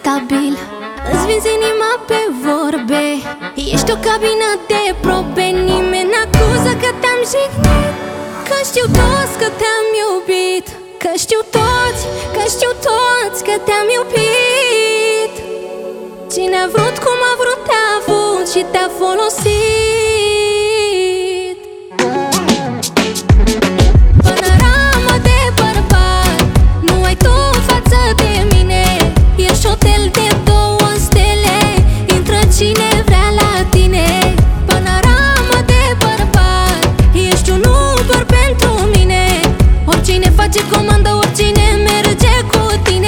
inevitabil. Îți vinzi inima pe vorbe, ești o cabină de probe. Nimeni n-acuză că te-am jignit, că știu toți că te-am iubit, că știu toți, că știu toți că te-am iubit. Cine a vrut cum a vrut te-a avut și te-a folosit. Panorama de bărbat, nu ai tu față de mine. Ești hotel de 2 stele, intră cine vrea la tine. Panorama de bărbat, ești un Uber pentru mine. Oricine face comandă, oricine merge cu tine.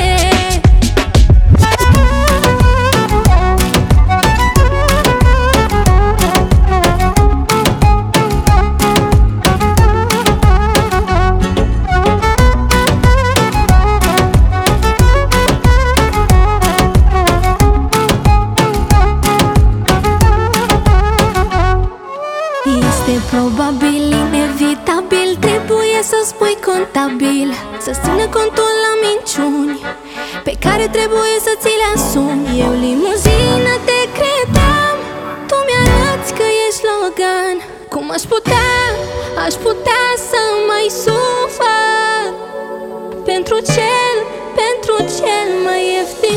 Este probabil, inevitabil, trebuie să spui contabil, să-ți țină contul la minciuni pe care trebuie să ți le asumi. Eu limuzină te credeam, tu mi-arăți că ești Logan. Cum aș putea să mai sufăr pentru cel mai ieftin.